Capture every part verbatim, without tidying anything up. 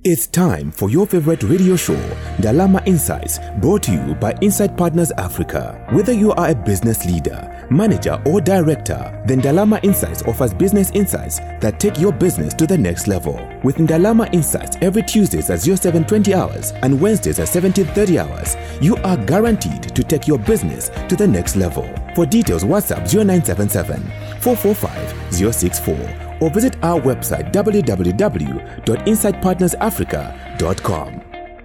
It's time for your favorite radio show, Ndalama Insights, brought to you by Insight Partners Africa. Whether you are a business leader, manager, or director, then Ndalama Insights offers business insights that take your business to the next level. With Ndalama Insights every Tuesdays at zero seven twenty hours and Wednesdays at seventeen thirty hours, you are guaranteed to take your business to the next level. For details, WhatsApp zero nine seven seven, four four five, zero six four. or visit our website w w w dot insight partners africa dot com.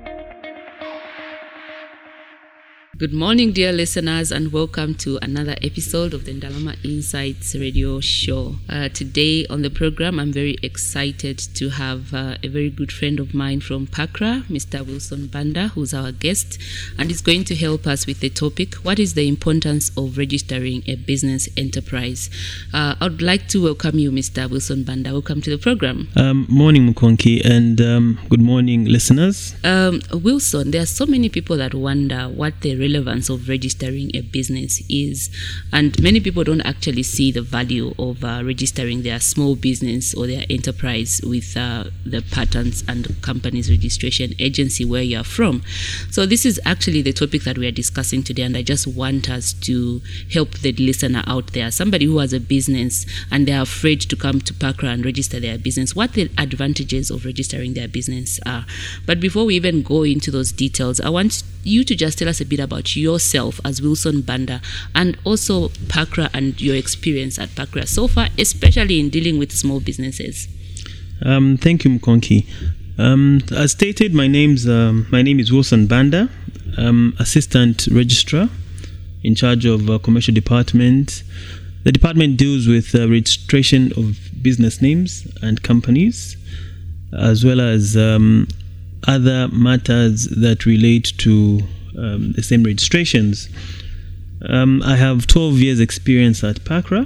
Good morning, dear listeners, and welcome to another episode of the Ndalama Insights radio show. Uh, today on the program, I'm very excited to have uh, a very good friend of mine from Pakra, Mister Wilson Banda, who's our guest, and he's going to help us with the topic, what is the importance of registering a business enterprise? Uh, I'd like to welcome you, Mister Wilson Banda. Welcome to the program. Um, morning, Mukonki, and um, good morning, listeners. Um, Wilson, there are so many people that wonder what the relevance of registering a business is, and many people don't actually see the value of uh, registering their small business or their enterprise with uh, the Patents and Companies Registration Agency where you are from. So this is actually the topic that we are discussing today, and I just want us to help the listener out there, somebody who has a business and they are afraid to come to Pakra and register their business, what the advantages of registering their business are. But before we even go into those details, I want you to just tell us a bit about yourself as Wilson Banda, and also Pakra and your experience at Pakra so far, especially in dealing with small businesses. Um, thank you, Mukonki. Um, as stated, my name's um, my name is Wilson Banda. I'm Assistant Registrar in charge of uh, Commercial Department. The department deals with uh, registration of business names and companies, as well as um, other matters that relate to um, the same registrations. Um, I have twelve years experience at Pakra.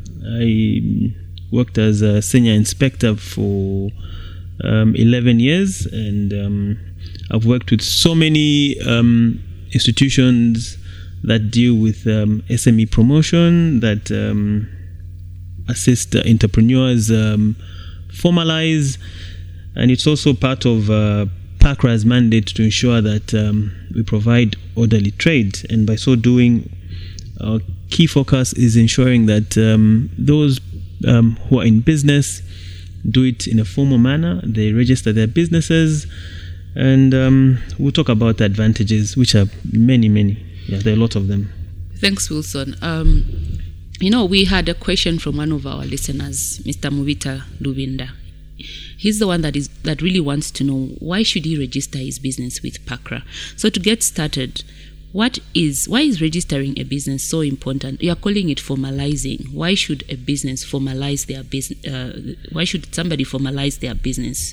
I worked as a senior inspector for um, eleven years, and um, I've worked with so many um, institutions that deal with um, S M E promotion, that um, assist uh, entrepreneurs um, formalize, and it's also part of uh, Pakra's mandate to ensure that um, we provide orderly trade, and by so doing, our key focus is ensuring that um, those um, who are in business do it in a formal manner. They register their businesses, and um, we'll talk about the advantages, which are many, many. Yeah, there are a lot of them. Thanks, Wilson. Um, you know, we had a question from one of our listeners, Mister Muvita Lubinda. He's the one that is that really wants to know, why should he register his business with Pakra? So to get started, what is why is registering a business so important? You are calling it formalizing. Why should a business formalize their business? Uh, why should somebody formalize their business?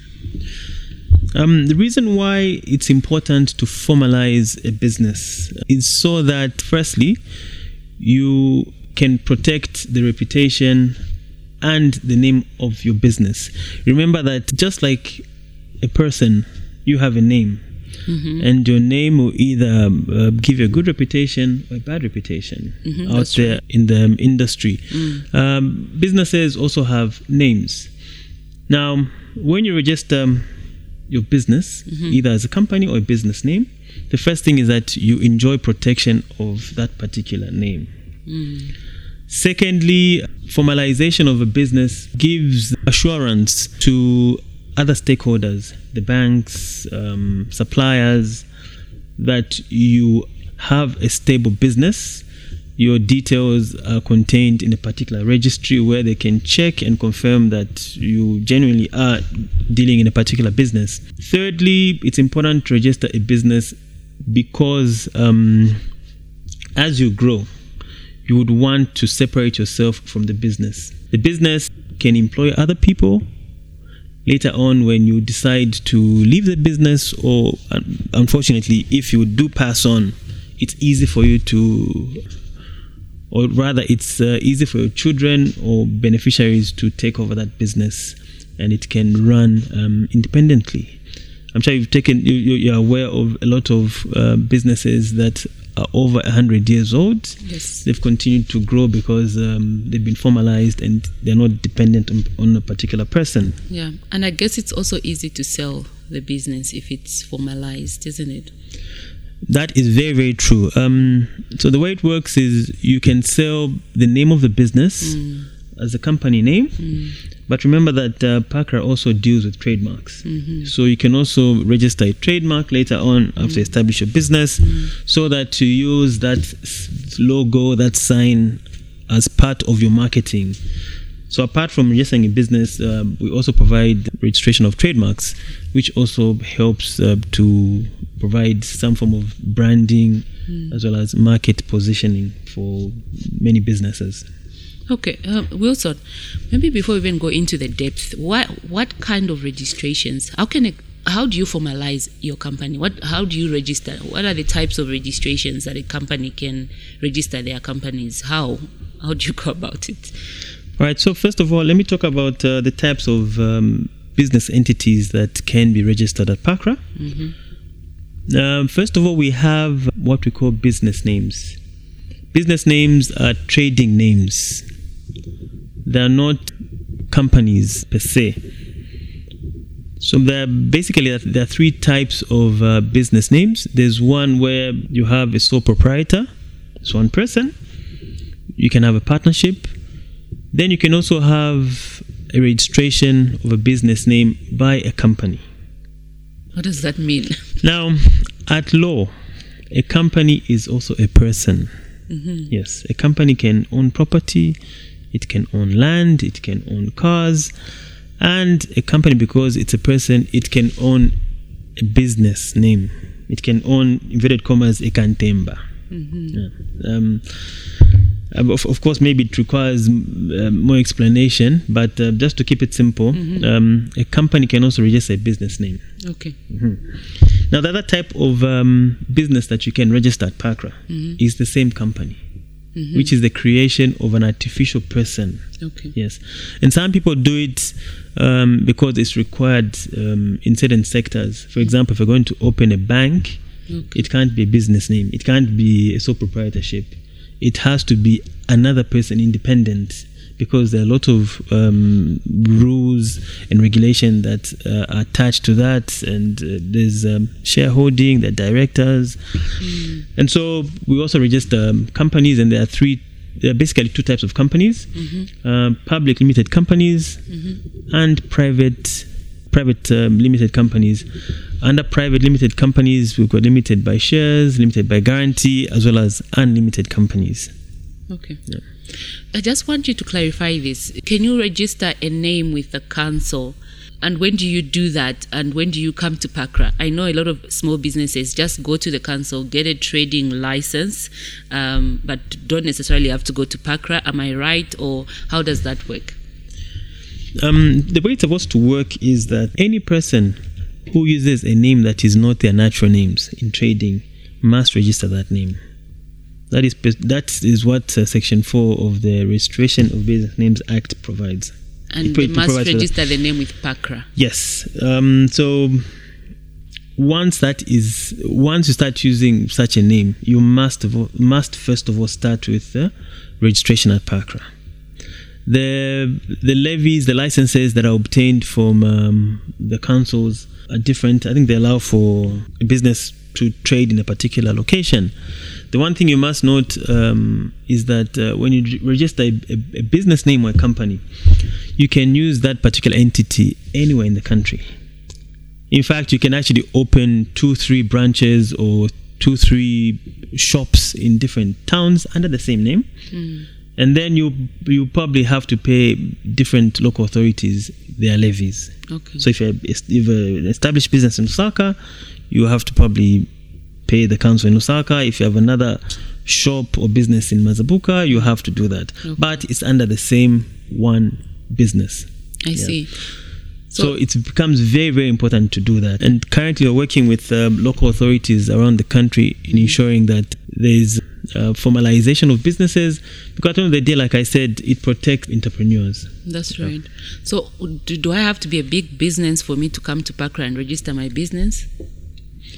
Um, the reason why it's important to formalize a business is so that, firstly, you can protect the reputation and the name of your business. Remember that just like a person, you have a name, mm-hmm. and your name will either uh, give you a good reputation or a bad reputation mm-hmm, out there right. in the industry. Mm. Um, businesses also have names. Now, when you register your business, mm-hmm. either as a company or a business name, the first thing is that you enjoy protection of that particular name. Mm. Secondly, formalization of a business gives assurance to other stakeholders, the banks, um, suppliers, that you have a stable business. Your details are contained in a particular registry where they can check and confirm that you genuinely are dealing in a particular business. Thirdly, it's important to register a business because um, as you grow, you would want to separate yourself from the business. The business can employ other people later on when you decide to leave the business, or unfortunately, if you do pass on, it's easy for you to, or rather it's uh, easy for your children or beneficiaries to take over that business, and it can run um, independently. I'm sure you've taken, you, you're aware of a lot of uh, businesses that are over one hundred years old. Yes. They've continued to grow because um, they've been formalized and they're not dependent on, on a particular person. Yeah, and I guess it's also easy to sell the business if it's formalized, isn't it? That is very, very true. Um, so the way it works is you can sell the name of the business mm. as a company name, mm. but remember that uh, PACRA also deals with trademarks. Mm-hmm. So you can also register a trademark later on after mm. you establish your business mm. so that you use that logo, that sign as part of your marketing. So apart from registering a business, uh, we also provide registration of trademarks, which also helps uh, to provide some form of branding mm. as well as market positioning for many businesses. Okay, uh, Wilson, maybe before we even go into the depth, what what kind of registrations? How can it, how do you formalize your company? What how do you register? What are the types of registrations that a company can register their companies? How how do you go about it? All right, so first of all, let me talk about uh, the types of um, business entities that can be registered at PACRA. Mm-hmm. Um, first of all, we have what we call business names. Business names are trading names. They are not companies per se. So there are basically there are three types of uh, business names. There's one where you have a sole proprietor, it's one person. You can have a partnership. Then you can also have a registration of a business name by a company. What does that mean? Now, at law, a company is also a person. Mm-hmm. Yes, a company can own property, it can own land, it can own cars, and a company, because it's a person, it can own a business name. It can own, inverted commas, a kantemba. Mm-hmm. Yeah. Um, Of, of course, maybe it requires uh, more explanation, but uh, just to keep it simple, mm-hmm. um, a company can also register a business name. Okay. Mm-hmm. Now, the other type of um, business that you can register at PACRA mm-hmm. is the same company, mm-hmm. which is the creation of an artificial person. Okay. Yes. And some people do it um, because it's required um, in certain sectors. For example, if you're going to open a bank, okay. it can't be a business name. It can't be a sole proprietorship. It has to be another person independent, because there are a lot of um, rules and regulation that uh, are attached to that, and uh, there's um, shareholding, there are directors, mm. and so we also register um, companies, and there are three, there are basically two types of companies: mm-hmm. uh, public limited companies mm-hmm. and private private um, limited companies. Under private limited companies, we've got limited by shares, limited by guarantee, as well as unlimited companies. Okay. Yeah. I just want you to clarify this. Can you register a name with the council? And when do you do that? And when do you come to PACRA? I know a lot of small businesses just go to the council, get a trading license, um, but don't necessarily have to go to PACRA. Am I right? Or how does that work? Um, the way it's supposed to work is that any person who uses a name that is not their natural names in trading must register that name. That is that is what uh, Section four of the Registration of Business Names Act provides. And it, they it must register the name with PACRA. Yes. Um, so once that is once you start using such a name, you must must first of all start with uh, registration at PACRA. The the levies, the licenses that are obtained from um, the councils are different. I think they allow for a business to trade in a particular location. The one thing you must note um, is that uh, when you register a, a, a business name or a company, you can use that particular entity anywhere in the country. In fact, you can actually open two, three branches or two, three shops in different towns under the same name. Mm. And then you you probably have to pay different local authorities their levies. Okay. So if you're if an established business in Lusaka, you have to probably pay the council in Lusaka. If you have another shop or business in Mazabuka, you have to do that. Okay. But it's under the same one business. I yeah. see. So, so it becomes very, very important to do that. And currently we're working with um, local authorities around the country in ensuring that there's uh, formalization of businesses, because at the end of the day, like I said, it protects entrepreneurs. That's right. So do, do I have to be a big business for me to come to PACRA and register my business?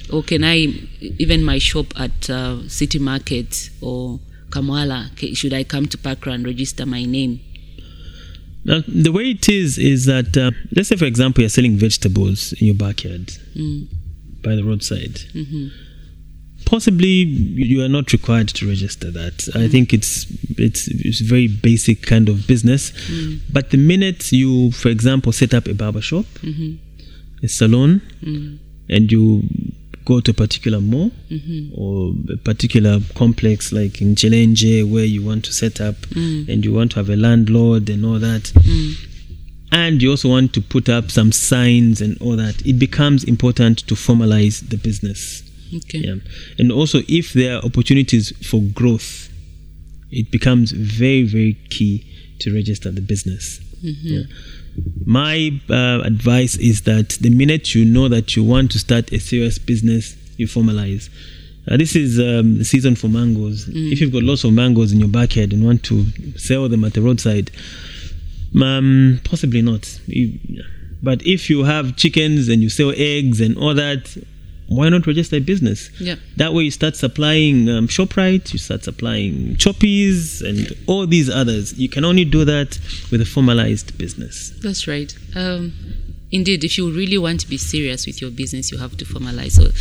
Or can I, even my shop at uh, City Market or Kamwala, should I come to Pakra and register my name? Now, the way it is, is that, uh, let's say, for example, you're selling vegetables in your backyard mm. by the roadside. Mm-hmm. Possibly, you are not required to register that. Mm. I think it's, it's it's a very basic kind of business. Mm. But the minute you, for example, set up a barber shop, mm-hmm. a salon, mm. and you go to a particular mall mm-hmm. or a particular complex like in Chelenje where you want to set up mm. and you want to have a landlord and all that, mm. and you also want to put up some signs and all that, it becomes important to formalize the business. Okay. Yeah. And also, if there are opportunities for growth, it becomes very, very key to register the business. Mm-hmm. Yeah. My uh, advice is that the minute you know that you want to start a serious business, you formalize. Uh, this is um, the season for mangoes. Mm. If you've got lots of mangoes in your backyard and want to sell them at the roadside, um, possibly not. You, but if you have chickens and you sell eggs and all that, why not register a business? Yeah. That way you start supplying um, ShopRite, you start supplying Choppies and all these others. You can only do that with a formalized business. That's right. Um, indeed, if you really want to be serious with your business, you have to formalize. So,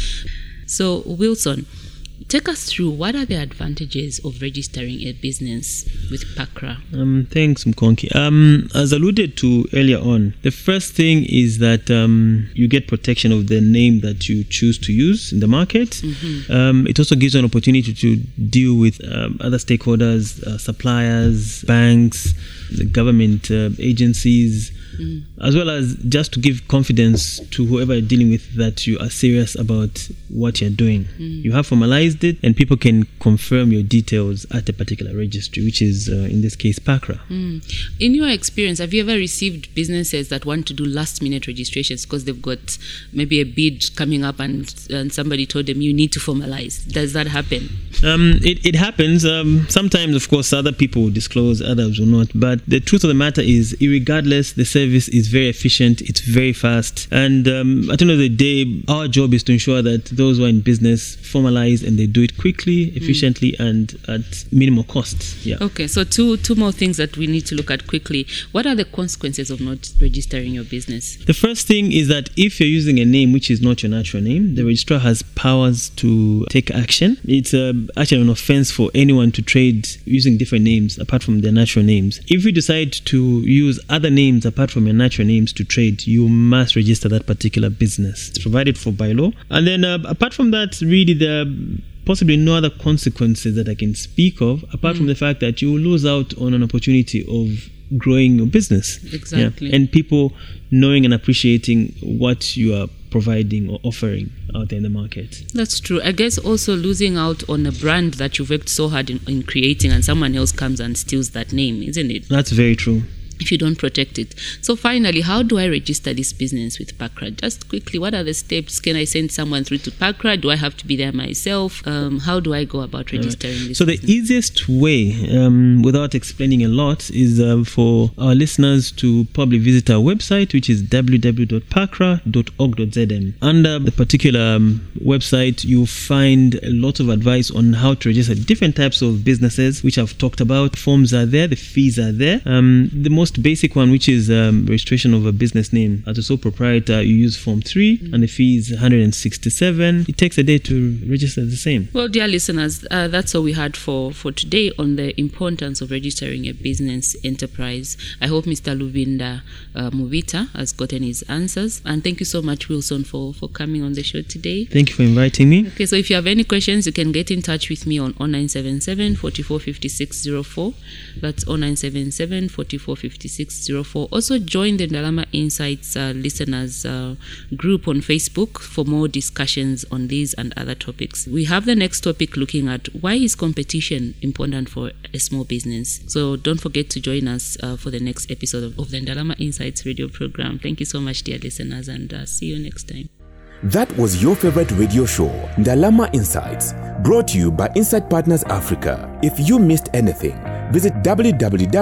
so Wilson, take us through what are the advantages of registering a business with Pakra? Um, thanks, Mkonki. Um, as alluded to earlier on, the first thing is that um, you get protection of the name that you choose to use in the market. Mm-hmm. Um, it also gives you an opportunity to deal with um, other stakeholders, uh, suppliers, banks, the government uh, agencies, mm. as well as just to give confidence to whoever you're dealing with that you are serious about what you're doing. Mm. You have formalized it and people can confirm your details at a particular registry, which is uh, in this case Pakra. Mm. In your experience, have you ever received businesses that want to do last minute registrations because they've got maybe a bid coming up and, and somebody told them you need to formalize? Does that happen? Um, it, it happens. Um, sometimes, of course, other people will disclose, others will not. But the truth of the matter is, irregardless, the service is very efficient, it's very fast. And um, at the end of the day, our job is to ensure that those who are in business formalize and they do it quickly, efficiently, mm. and at minimal cost. Yeah. Okay, so two two more things that we need to look at quickly. What are the consequences of not registering your business? The first thing is that if you're using a name which is not your natural name, the registrar has powers to take action. It's uh, actually an offense for anyone to trade using different names apart from their natural names. If you decide to use other names apart from your natural names to trade, you must register that particular business. It's provided for by law. And then uh, apart from that, really there are possibly no other consequences that I can speak of apart mm. from the fact that you will lose out on an opportunity of growing your business. Exactly. Yeah. And people knowing and appreciating what you are providing or offering out there in the market. That's true. I guess also losing out on a brand that you've worked so hard in, in creating and someone else comes and steals that name, isn't it? That's very true. If you don't protect it. So finally, how do I register this business with Pakra? Just quickly, what are the steps? Can I send someone through to Pakra? Do I have to be there myself? Um, how do I go about registering right. this So business? The easiest way, um, without explaining a lot, is uh, for our listeners to probably visit our website, which is w w w dot pakra dot org dot z m. Under the particular um, website, you'll find a lot of advice on how to register different types of businesses, which I've talked about. Forms are there, the fees are there. Um, the most basic one, which is um, registration of a business name. As a sole proprietor, you use Form three mm-hmm. and the fee is one hundred sixty-seven. It takes a day to register the same. Well, dear listeners, uh, that's all we had for, for today on the importance of registering a business enterprise. I hope Mister Lubinda uh, Muvita has gotten his answers. And thank you so much, Wilson, for, for coming on the show today. Thank you for inviting me. Okay, so if you have any questions, you can get in touch with me on zero nine seven seven, four four five six zero four. That's zero nine seven seven, four four five six zero four. Also join the Ndalama Insights uh, listeners uh, group on Facebook for more discussions on these and other topics. We have the next topic looking at why is competition important for a small business. So don't forget to join us uh, for the next episode of, of the Ndalama Insights radio program. Thank you so much, dear listeners, and uh, see you next time. That was your favorite radio show, Ndalama Insights, brought to you by Insight Partners Africa. If you missed anything, visit w w w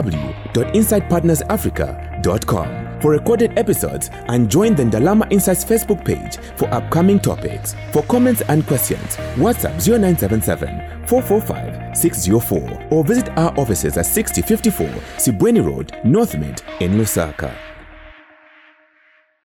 dot insight partners africa dot com for recorded episodes, and join the Ndalama Insights Facebook page for upcoming topics. For comments and questions, WhatsApp zero nine seven seven, four four five, six zero four or visit our offices at sixty fifty-four Sibweni Road, North Mid in Lusaka.